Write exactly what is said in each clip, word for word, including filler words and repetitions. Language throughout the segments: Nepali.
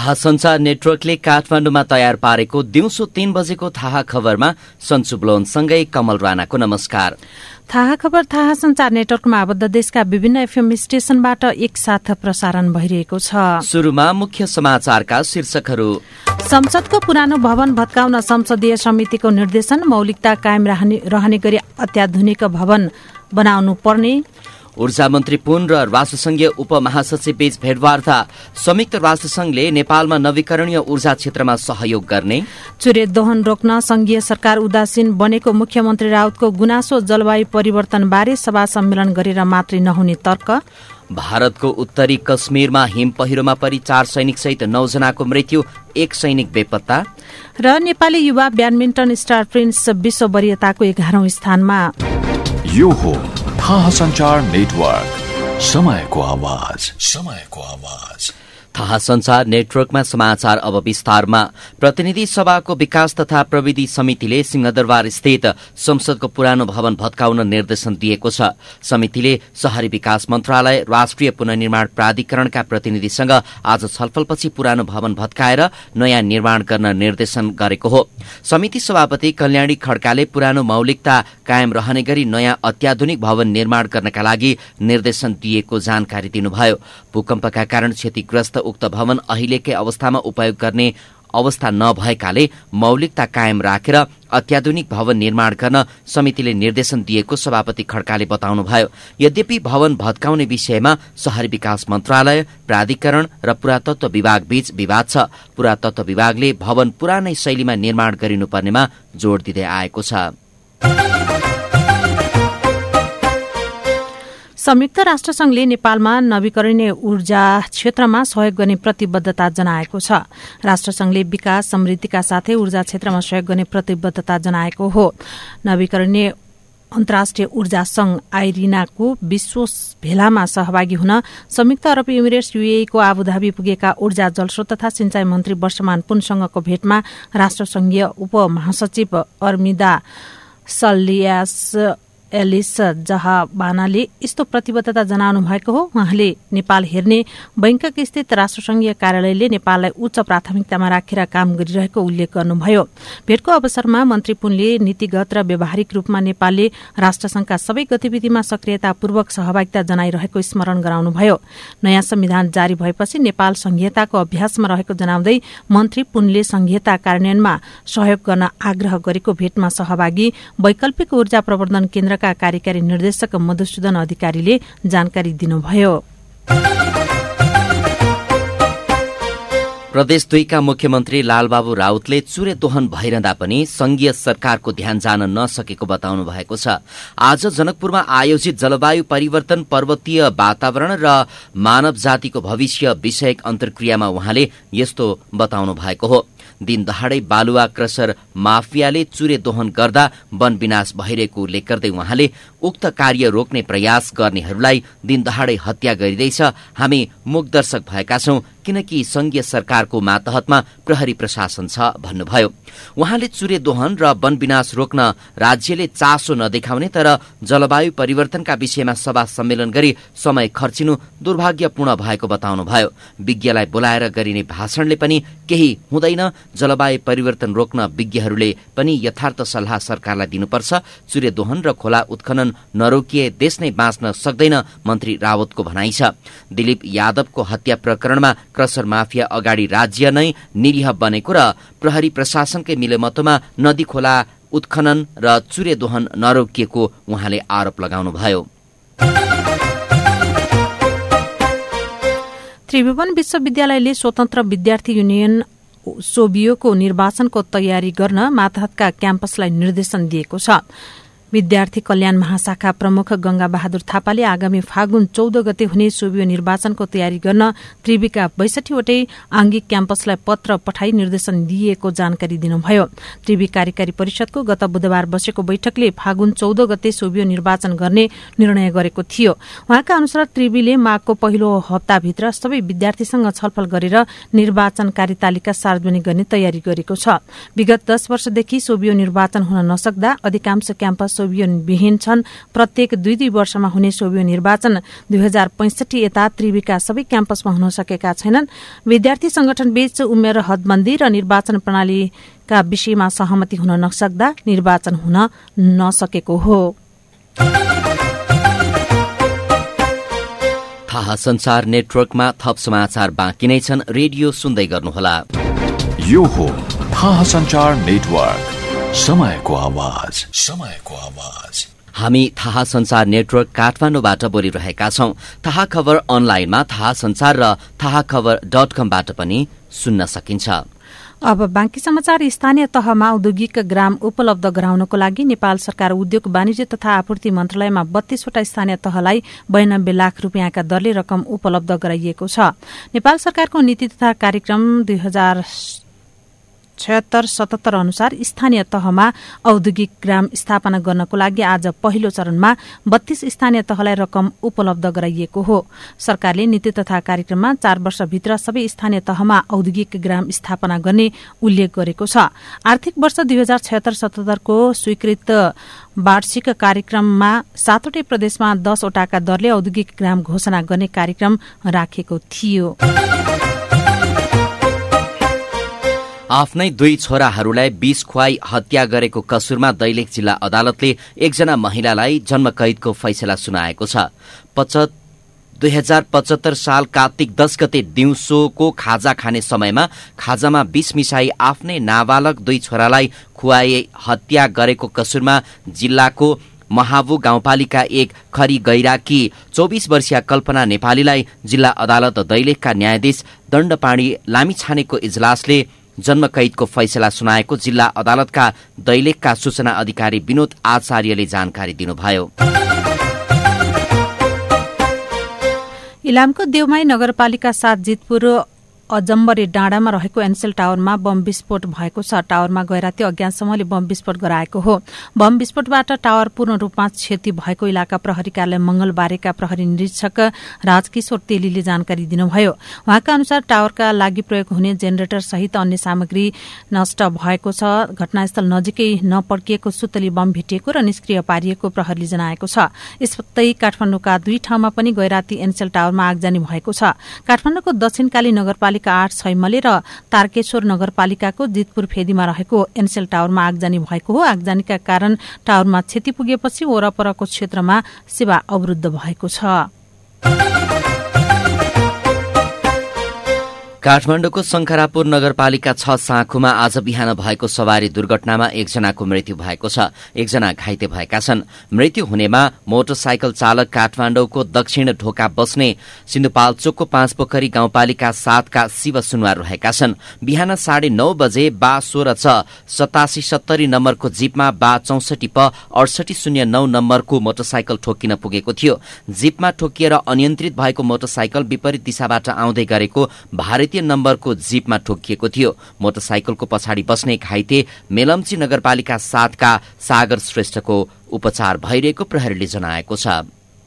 थाहा संचार नेटवर्कले काठमाडौँमा तयार पारेको दिउँसो तीन बजेको थाहा खबरमा सन्चु ब्लोनसँगै कमल राणाको नमस्कार। थाहा खबर थाहा संचार नेटवर्कमा आबद्ध देशका विभिन्न एफएम स्टेशनबाट एकसाथ प्रसारण भइरहेको छ। सुरुमा मुख्य समाचारका शीर्षकहरू। संसदको पुरानो भवन भत्काउन संसदीय समितिको निर्देशन, मौलिकता कायम रहने गरी अत्याधुनिक भवन बनाउनु पर्ने। ऊर्जा मन्त्री पुन र राष्ट्रसंघीय उपमहासचिव बीच भेटवार्ता, संयुक्त राष्ट्रसंघले नेपालमा नवीकरणीय ऊर्जा क्षेत्रमा सहयोग गर्ने। चुरे दोहन रोक्न संघीय सरकार उदासीन बनेको मुख्यमन्त्री राउतको गुनासो, जलवायु परिवर्तन बारे सभा सम्मेलन गरेर मात्रै नहुने तर्क। भारतको उत्तरी कश्मीरमा हिम पहिरोमा परि चार सैनिक सहित नौ जनाको मृत्यु, एक सैनिक बेपत्ता। र नेपाली युवा ब्याडमिन्टन स्टार प्रिन्स विश्व वरियताको एघारौं स्थानमा। यो हो थाहा संचार नेटवर्क, समयको आवाज, समयको आवाज। थाहा संचार नेटवर्कमा समाचार अब विस्तारमा। प्रतिनिधि सभाको विकास तथा प्रविधि समितिले सिंहदरबार स्थित संसदको पुरानो भवन भत्काउन निर्देशन दिएको छ। समितिले शहरी विकास मन्त्रालय, राष्ट्रिय पुनर्निर्माण प्राधिकरणका प्रतिनिधिसँग आज छलफलपछि पुरानो भवन भत्काएर नयाँ निर्माण गर्न निर्देशन गरेको हो। समिति सभापति कल्याणी खड्काले पुरानो मौलिकता कायम रहने गरी नयाँ अत्याधुनिक भवन निर्माण गर्नका लागि निर्देशन दिएको जानकारी दिनुभयो। भूकम्पका कारण क्षतिग्रस्त उक्त भवन अहिलेकै अवस्थामा उपयोग गर्ने अवस्था नभएकाले मौलिकता कायम राखेर अत्याधुनिक भवन निर्माण गर्न समितिले निर्देशन दिएको सभापति खड्काले बताउनुभयो। यद्यपि भवन भत्काउने विषयमा शहरी विकास मन्त्रालय, प्राधिकरण र पुरातत्व विभाग बीच विवाद छ। पुरातत्व विभागले भवन पुरानै शैलीमा निर्माण गरिनुपर्नेमा जोड़ दिँदै आएको छ। संयुक्त राष्ट्रसंघले नेपालमा नवीकरणीय ऊर्जा क्षेत्रमा सहयोग गर्ने प्रतिबद्धता जनाएको छ। राष्ट्रसंघले विकास समृद्धिका साथै ऊर्जा क्षेत्रमा सहयोग गर्ने प्रतिबद्धता जनाएको हो। नवीकरणीय अन्तर्राष्ट्रिय ऊर्जा संघ आइरिनाको विश्व भेलामा सहभागी हुन संयुक्त अरब इमिरेट्स यूएई को आबुधाबी पुगेका ऊर्जा जलस्रोत तथा सिंचाई मन्त्री वर्षमान पुनसँगको भेटमा राष्ट्रसंघीय उपमहासचिव अर्मिदा सल्लियास एलिस जहाबानाले यस्तो प्रतिबद्धता जनाउनु भएको हो। उहाँले नेपाल हेर्ने बैंकक स्थित राष्ट्रसंघीय कार्यालयले नेपाललाई उच्च प्राथमिकतामा राखेर काम गरिरहेको उल्लेख गर्नुभयो। भेटको अवसरमा मन्त्री पुनले नीतिगत र व्यावहारिक रूपमा नेपालले राष्ट्रसंघका सबै गतिविधिमा सक्रियतापूर्वक सहभागिता जनाइरहेको स्मरण गराउनुभयो। नयाँ संविधान जारी भएपछि नेपाल संघीयताको अभ्यासमा रहेको जनाउँदै मन्त्री पुनले संघीयता कार्यान्वयनमा सहयोग गर्न आग्रह गरेको भेटमा सहभागी वैकल्पिक ऊर्जा प्रवर्धन केन्द्र का कार्यकारी निर्देशक मधुसूदन अधिकारीले जानकारी दिनुभयो। प्रदेश दुईका मुख्यमन्त्री लालबाबु राउतले चुरे दोहन भइरहँदा पनि संघीय सरकारको ध्यान जान नसकेको बताउनु भएको छ। आज जनकपुरमा आयोजित जलवायु परिवर्तन, पर्वतीय वातावरण र मानव जातिको भविष्य विषयक अन्तर्क्रियामा उहाँले यस्तो बताउनु भएको हो। दिन दहाड़ै बालुवा क्रसर माफियाले चुरे दोहन गर्दा वन विनाश भइरहेको उल्लेख गर्दै उहाँले उक्त कार्य रोक्ने प्रयास गर्नेहरूलाई दिन दहाड़ै हत्या गरिँदैछ। हामी मूकदर्शक भएका छौं किनकि संघीय सरकारको मातहतमा प्रहरी प्रशासन छ भन्नुभयो। उहाँले चुरे दोहन र वन विनाश रोक्न राज्यले चासो नदेखाउने तर जलवायु परिवर्तनका विषयमा सभा सम्मेलन गरी समय खर्चिनु दुर्भाग्यपूर्ण भएको बताउनुभयो। विज्ञलाई बोलाएर गरिने भाषणले पनि केही हुँदैन। जलवायु परिवर्तन रोक्न विज्ञहरूले पनि यथार्थ सल्लाह सरकारलाई दिनुपर्छ। चुरे दोहन र खोला उत्खनन नरोकिए देश नै बाँच्न सक्दैन, मन्त्री रावतको भनाइ छ। दिलीप यादवको हत्या प्रकरणमा क्रसर माफिया अगाडि राज्य नै निरीह बनेको र प्रहरी प्रशासनकै मिलेमतोमा नदी खोला उत्खनन र चुरे दोहन नरोकिएको उहाँले आरोप लगाउनुभयो। त्रिभुवन विश्वविद्यालयले स्वतन्त्र विद्यार्थी युनियन सोभियोको निर्वाचनको तयारी गर्न मातहतका क्याम्पसलाई निर्देशन दिएको छ। विद्यार्थी कल्याण महाशाखा प्रमुख गंगा बहादुर थापाले आगामी फागुन चौध गते हुने सोभियो निर्वाचनको तयारी गर्न त्रिविका बैसठीवटै आंगिक क्याम्पसलाई पत्र पठाई निर्देशन दिएको जानकारी दिनुभयो। त्रिवी कार्यकारी परिषदको गत बुधबार बसेको बैठकले फागुन चौध गते सोभियो निर्वाचन गर्ने निर्णय गरेको थियो। उहाँका अनुसार त्रिवीले माघको पहिलो हप्ताभित्र सबै विद्यार्थीसँग छलफल गरेर निर्वाचन कार्यतालिका सार्वजनिक गर्ने तयारी गरेको छ। विगत दश वर्षदेखि सोभियो निर्वाचन हुन नसक्दा अधिकांश क्याम्पस सोभियोविहीन छन्। प्रत्येक दुई दुई वर्षमा हुने सोभियो निर्वाचन दुई हजार पैंसठी यता त्रिवीका सबै क्याम्पसमा हुन सकेका छैनन्। विद्यार्थी संगठनबीच उमेर हदबन्दी र निर्वाचन प्रणालीका विषयमा सहमति हुन नसक्दा निर्वाचन हुन नसकेको हो। थाहा संचार नेटवर्कमा थप समाचार बाँकी नै छन्। रेडियो सुन्दै गर्नुहोला। यो हो थाहा संचार नेटवर्क, समयको आवाज, समयको आवाज। हामी थाहा संचार नेटवर्क काठमाडौँबाट बोलिरहेका छौं। थाहा खबर अनलाइनमा थाहा संचार र थाहा खबर डट कमबाट पनि सुन्न सकिन्छ। अब बाँकी समाचार। स्थानीय तहमा औद्योगिक ग्राम उपलब्ध गराउनको लागि नेपाल सरकार उद्योग वाणिज्य तथा आपूर्ति मन्त्रालयमा बत्तीसवटा स्थानीय तहलाई बयानब्बे लाख रुपियाँका दरले रकम उपलब्ध गराइएको छ। नेपाल सरकारको नीति तथा कार्यक्रम दुई हजार छयत्तर सतहत्तर अनुसार स्थानीय तहमा औद्योगिक ग्राम स्थापना गर्नको लागि आज पहिलो चरणमा बत्तीस स्थानीय तहलाई रकम उपलब्ध गराइएको हो। सरकारले नीति तथा कार्यक्रममा चार वर्षभित्र सबै स्थानीय तहमा औद्योगिक ग्राम स्थापना गर्ने उल्लेख गरेको छ। आर्थिक वर्ष दुई हजार छयत्तर सतहत्तरको स्वीकृत वार्षिक कार्यक्रममा सातवटै प्रदेशमा दसवटाका दरले औद्योगिक ग्राम घोषणा गर्ने कार्यक्रम राखेको थियो। आफ्नै दुई छोराहरूलाई विष खुवाई हत्या गरेको कसुरमा दैलेख जिल्ला अदालतले एकजना महिलालाई जन्मकैदको फैसला सुनाएको छ। दुई हजार पचहत्तर साल कार्तिक दस गते दिउँसोको खाजा खाने समयमा खाजामा विष मिसाई आफ्नै नाबालक दुई छोरालाई खुवाई हत्या गरेको कसुरमा जिल्लाको महाबु गाउँपालिका एक खरी गैराकी चौबीस वर्षीय कल्पना नेपालीलाई जिल्ला अदालत दैलेखका न्यायाधीश दण्डपाणी लामिछानेको इजलासले जन्मकैदको फैसला सुनाएको जिल्ला अदालतका दैलेखका सूचना अधिकारी विनोद आचार्यले जानकारी दिनुभयो। इलामको देवमाई नगरपालिका सात जितपुर अजम्बरे डाँडामा रहेको एनसेल टावरमा बम विस्फोट भएको छ। टावरमा गैराती अज्ञात समूहले बम विस्फोट गराएको हो। बम विस्फोटबाट टावर पूर्ण रूपमा क्षति भएको इलाका प्रहरी कार्यालय मंगलबारेका प्रहरी निरीक्षक राजकिशोर तेलीले जानकारी दिनुभयो। उहाँका अनुसार टावरका लागि प्रयोग हुने जेनेरेटर सहित अन्य सामग्री नष्ट भएको छ। घटनास्थल नजिकै नपड्किएको सुतली बम भेटिएको र निष्क्रिय पारिएको प्रहरीले जनाएको छ। यस्तै काठमाडौँका दुई ठाउँमा पनि गैराती एनसेल टावरमा आगजनी भएको छ। काठमाडौँको दक्षिणकाली नगरपालिका आठ छैमले र तारकेश्वर नगरपालिकाको जितपुर फेदीमा रहेको एनसेल टावरमा आगजनी भएको हो। आगजनीका कारण टावरमा क्षति पुगेपछि वरपरको क्षेत्रमा सेवा अवरुद्ध भएको छ। काठमाडौँको शंखरापुर नगरपालिका छ साँखुमा आज बिहान भएको सवारी दुर्घटनामा एकजनाको मृत्यु भएको छ। एकजना घाइते भएका छन्। मृत्यु हुनेमा मोटरसाइकल चालक काठमाडौँको दक्षिण ढोका बस्ने सिन्धुपाल्चोकको पाँच पोखरी गाउँपालिका सातका शिव सुनवार रहेका छन्। बिहान साढे नौ बजे बा सोह्र छ सतासी सत्तरी नम्बरको जीपमा बा चौसठी प अडसठी शून्य नौ नम्बरको मोटरसाइकल ठोकिन पुगेको थियो। जीपमा ठोकिएर अनियन्त्रित भएको मोटरसाइकल विपरीत दिशाबाट आउँदै गरेको भारतीय नम्बरको जीपमा ठोकिएको थियो। मोटरसाइकलको पछाडि बस्ने घाइते मेलम्ची नगरपालिका सातका सागर श्रेष्ठको उपचार भइरहेको प्रहरीले जनाएको छ।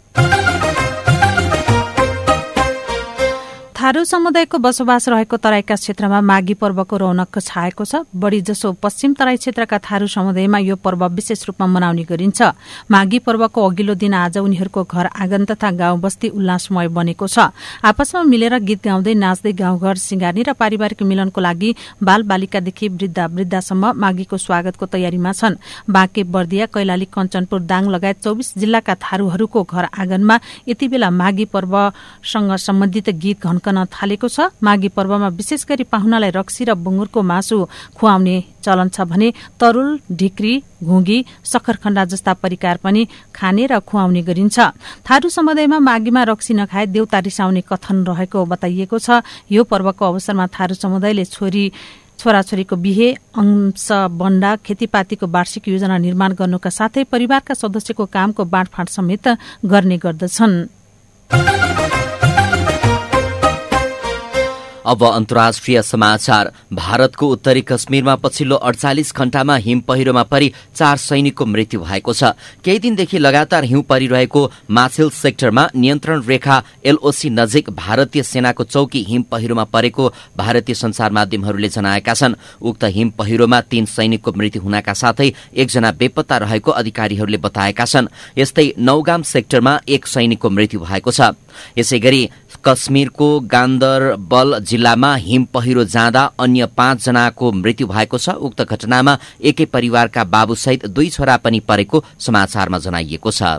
थारू समुदायको बसोबास रहेको तराईका क्षेत्रमा माघी पर्वको रौनक छाएको छ। बढ़ी जसो पश्चिम तराई क्षेत्रका थारू समुदायमा यो पर्व विशेष रूपमा मनाउने गरिन्छ। माघी पर्वको अघिल्लो दिन आज उनीहरूको घर आँगन तथा गाउँ बस्ती उल्लासमय बनेको छ। आपसमा मिलेर गीत गाउँदै नाच्दै गाउँघर सिंगार्ने र पारिवारिक मिलनको लागि बाल बालिकादेखि वृद्ध वृद्धासम्म माघीको स्वागतको तयारीमा छन्। बाँके बर्दिया कैलाली कञ्चनपुर दाङ लगायत चौबिस जिल्लाका थारूहरूको घर आँगनमा यति बेला माघी पर्वसँग सम्बन्धित गीत घन्क थालेको छ। माघी पर्वमा विशेष गरी पाहुनालाई रक्सी र बुङ्गुरको मासु खुवाउने चलन छ भने तरुल, ढिक्री, घुगी, सक्खरखण्डा जस्ता परिकार पनि खाने र खुवाउने गरिन्छ। थारू समुदायमा माघीमा रक्सी नखाए देउता रिसाउने कथन रहेको बताइएको छ। यो पर्वको अवसरमा थारू समुदायले छोरी छोराछोरीको बिहे, अंश बन्डा, खेतीपातीको वार्षिक योजना निर्माण गर्नुका साथै परिवारका सदस्यको कामको बाँडफाँड समेत गर्ने गर्दछन्। अब अन्तर्राष्ट्रिय समाचार। भारतको उत्तरी कश्मीरमा पछिल्लो अडचालिस घण्टामा हिम पहिरोमा परि चार सैनिकको मृत्यु भएको छ। केही दिनदेखि लगातार हिउँ परिरहेको माछिल सेक्टरमा नियन्त्रण रेखा एलओसी नजिक भारतीय सेनाको चौकी हिम पहिरोमा परेको भारतीय संचार माध्यमहरूले जनाएका छन्। उक्त हिम पहिरोमा तीन सैनिकको मृत्यु हुनका साथै एकजना बेपत्ता रहेको अधिकारीहरूले बताएका छन्। यस्तै नौगाम सेक्टरमा एक सैनिकको मृत्यु भएको छ। यसैगरी कश्मीरको गान्दरबल जिल्लामा हिम पहिरो जाँदा अन्य पाँच जनाको मृत्यु भएको छ। उक्त घटनामा एकै परिवारका बाबुसहित दुई छोरा पनि परेको समाचारमा जनाइएको छ।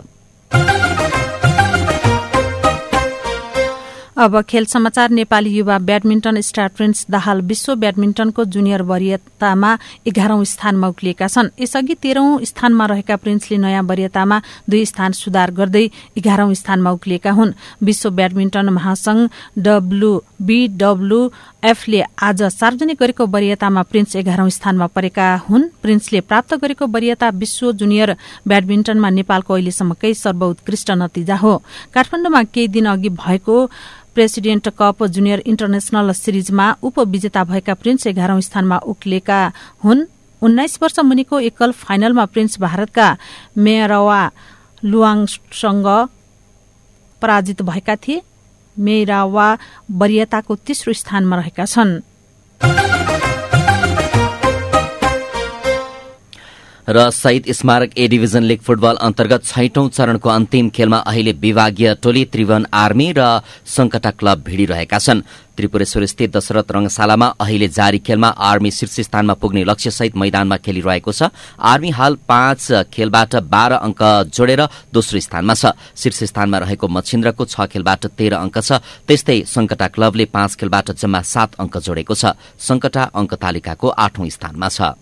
अब खेल समाचार। नेपाली युवा ब्याडमिन्टन स्टार प्रिन्स दाहाल विश्व ब्याडमिन्टनको जुनियर वरियतामा एघारौं स्थानमा उक्लिएका छन्। यसअघि तेह्रौं स्थानमा रहेका प्रिन्सले नयाँ वरियतामा दुई स्थान सुधार गर्दै एघारौं स्थानमा उक्लिएका हुन्। विश्व ब्याडमिन्टन महासंघ डब्ल्यूबीडब्ल्यूएफले आज सार्वजनिक गरेको वरियतामा प्रिन्स एघारौं स्थानमा परेका हुन्। प्रिन्सले प्राप्त गरेको वरियता विश्व जुनियर ब्याडमिन्टनमा नेपालको अहिलेसम्मकै सर्वोत्कृष्ट नतिजा हो। काठमाडौँमा केही दिन अघि भएको प्रेसिडेन्ट कप जुनियर इन्टरनेशनल सिरिजमा उपविजेता भएका प्रिन्स एघारौं स्थानमा उक्लिएका हुन्। उन्नाइस वर्ष मुनिको एकल फाइनलमा प्रिन्स भारतका मेयरवा लुआङसँग पराजित भएका थिए। मेयरवा वरियताको तेस्रो स्थानमा रहेका छन्। र शहीद स्मारक ए डिभिजन लीग फुटबल अन्तर्गत छैटौं चरणको अन्तिम खेलमा अहिले विभागीय टोली त्रिभुवन आर्मी र संकटा क्लब भिडिरहेका छन्। त्रिपुरेश्वर स्थित दशरथ रंगशालामा अहिले जारी खेलमा आर्मी शीर्ष स्थानमा पुग्ने लक्ष्यसहित मैदानमा खेलिरहेको छ। आर्मी हाल पाँच खेलबाट बाह्र अंक जोडेर दोस्रो स्थानमा छ। शीर्ष स्थानमा रहेको मच्छिन्द्रको छ खेलबाट तेह्र अंक छ। त्यस्तै संकटा क्लबले पाँच खेलबाट जम्मा सात अंक जोडेको छ। संकटा अंक तालिकाको आठौं स्थानमा छ।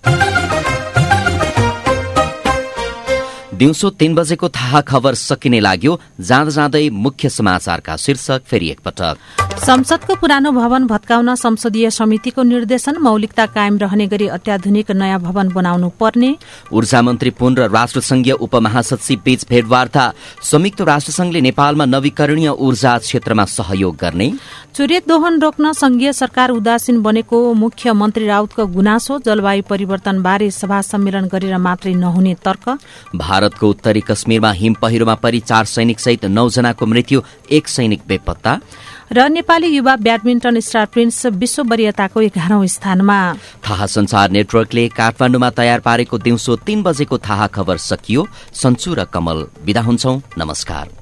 दिउँसो तीन बजेको थाहा खबर सकिने लाग्यो। जाँदा जाँदै मुख्य समाचारका शीर्षक फेरि एकपटक। संसदको पुरानो भवन भत्काउन संसदीय समितिको निर्देशन। मौलिकता कायम रहने गरी अत्याधुनिक नयाँ भवन बनाउनु पर्ने। ऊर्जा मन्त्री पुन र राष्ट्रसंघीय उपमहासचिव बीच भेटवार्ता। संयुक्त राष्ट्रसंघले नेपालमा नवीकरणीय ऊर्जा क्षेत्रमा सहयोग गर्ने। चुरेट दोहन रोक्न संघीय सरकार उदासीन बनेको मुख्यमन्त्री राउतको गुनासो। जलवायु परिवर्तन बारे सभा सम्मेलन गरेर मात्रै नहुने तर्क। भारतको उत्तरी कश्मीरमा हिम पहिरोमा परि चार सैनिक सहित नौ जनाको मृत्यु, एक सैनिक बेपत्ता। र नेपाली युवा ब्याडमिन्टन स्टार प्रिन्स विश्व वरियताको एघारौं स्थानमा। थाहा संचार नेटवर्कले काठमाडौँमा तयार पारेको दिउँसो तीन बजेको थाहा खबर सकियो। सन्चु र कमल विदा हुन्छौं। नमस्कार।